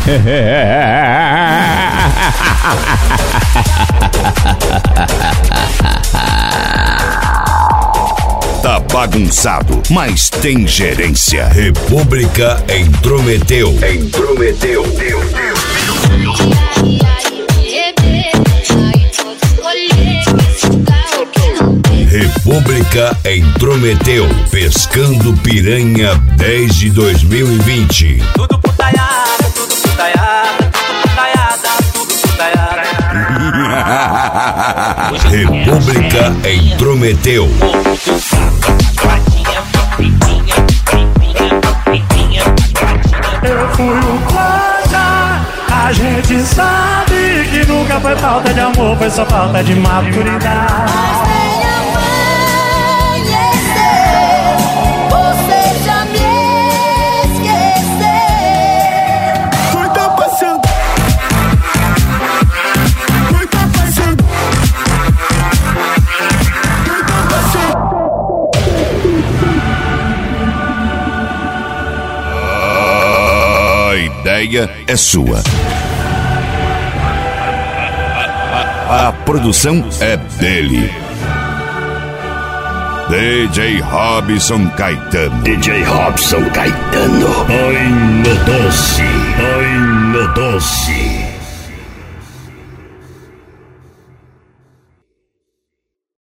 Tá bagunçado, mas tem gerência. República intrometeu. República intrometeu. Pescando Piranha 10 de 2020. Tudo putaiada, tudo putaiada, tudo putaiada, tudo putaiada. República intrometeu. Eu fui um coisa, a gente sabe que nunca foi falta de amor, foi só falta de maturidade. Mas nem amanhecer, você já me esqueceu. Foi tão passando, foi tão passando, foi tão passando. A ideia é sua. A produção é dele. DJ Robson Caetano. DJ Robson Caetano. Põe no doce, põe no doce.